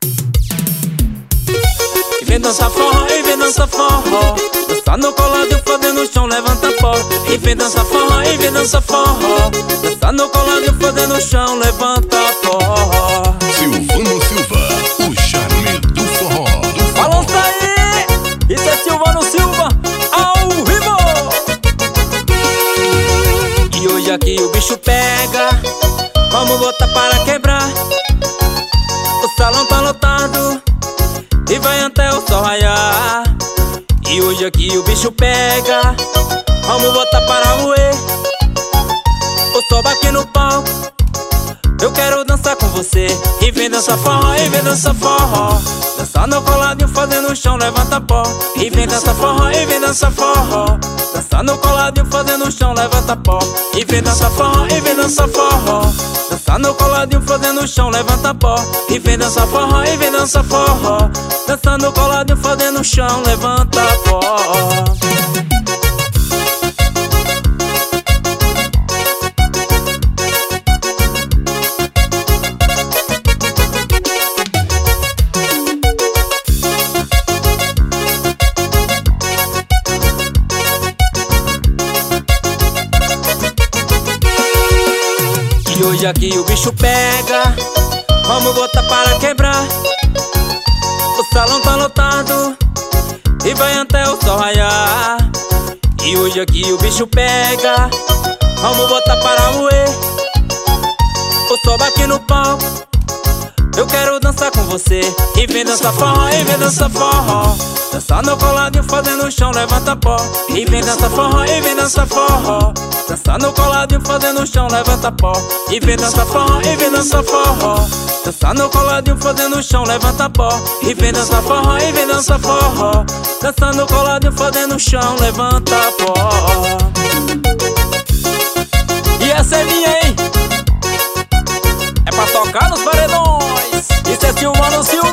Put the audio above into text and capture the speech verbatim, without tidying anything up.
E vem dançar forró, e vem dançar forró, dançar no colado e foder no chão, levanta pó. E vem dançar forró, e vem dançar forró, dançar no colado e foder no chão, levanta pó. Silvano Silva, o charme do forró. Balança aí! Isso é Silvano Silva, ao vivo! E hoje aqui o bicho pega, vamos botar para quebrar. O salão tá lotado e vai até o sol raiar. E hoje aqui o bicho pega, vamos botar para moer. O sol aqui no palco, eu quero dançar com você. E vem dançar forró, e vem dançar forró, dançar no coladinho, fazendo no chão, levanta pó. E vem dançar forró, e vem dançar forró, dançar no coladinho, fazendo no chão, levanta pó. E vem dançar forró, e vem dançar forró, dançar no coladinho, fazendo no chão, levanta pó. E vem dançar forró, e vem dançar forró, dançar no coladinho, fazendo no chão, levanta pó. E hoje aqui o bicho pega, vamos botar para quebrar. O salão tá lotado e vai até o sol raiar. E hoje aqui o bicho pega, vamos botar para moer. O sol aqui no palco, eu quero dançar com você. E vem dançar forró, e vem dançar forró, dançar no coladinho, fazendo no chão, levanta pó. E vem dançar forró, e vem dançar forró, dançar no coladinho, fazendo no chão, levanta pó. E vem dançar forró, e vem dançar forró, dançar no coladinho, fazendo no chão, levanta pó. E vem dançar forró, e vem dançar forró, dançar no coladinho, fazendo no chão, levanta pó. E essa é minha, hein? É pra tocar nos paredões. Isso é Silvano Silva.